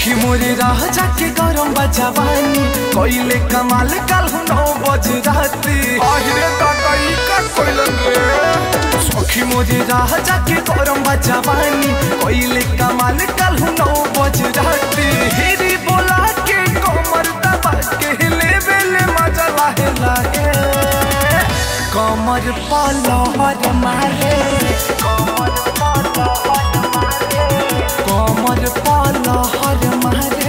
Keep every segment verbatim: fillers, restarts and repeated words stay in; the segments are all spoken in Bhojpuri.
सखी मोरे राह जाके गरम बजावानी कोइले कमाल काल नौ बज राती आहिरे ताकई का कोइलन रे सखी मोरे राह जाके गरम बजावानी कोइले कमाल काल नौ बज राती हिरी बोला के कमर दबा के लेवे ले मजा लाहे लाहे कमर पलहर मारे कमर पलहर मारे कमर पलहर मारे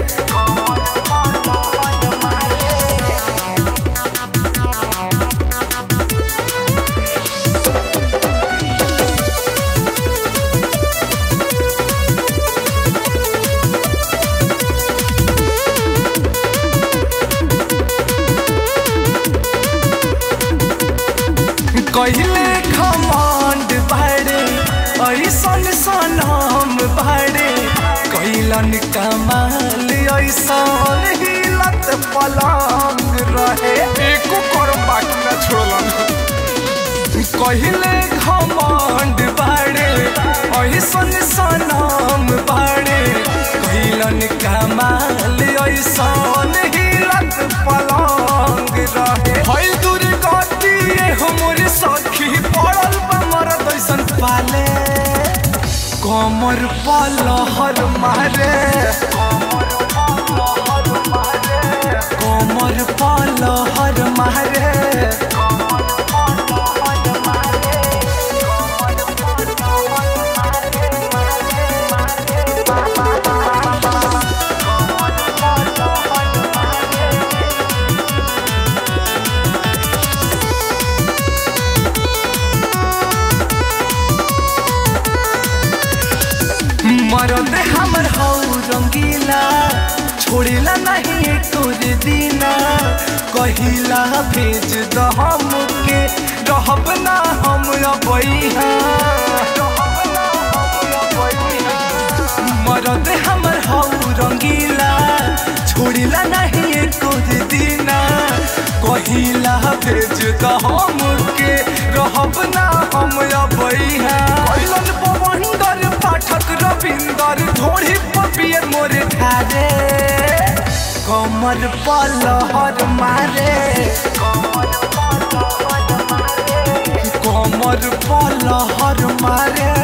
कहिले घमंड बाड़े ऐसन सनम बाड़े कैलन कमाल ऐसन हिलत पलंग रहे एको करम बाकी ना छोड़लन कहिले घमंड बाड़े ऐसन सनम बाड़े कैलन कमाल ऐसन हिलत पलंग रहे हई दुर्गति हमरे सखी पड़ल बमर दैसन पाले कमर पलहर मारे कमर पलहर मारे मरद हमर हौ रंगीला छोड़ेला नहीं तोर दीना कहिला भेज द हमके रहब ना हम अबैहा मरद हमर हौ रंगीला छोड़ेला नहीं तोर दीना कहिला भेज द हमके रहब ना हम अबैहा कैलन पवंदर पाठक रविंदर ढोड़ी पपियर मोरे ठारे कमर पलहर मारे कमर पलहर मारे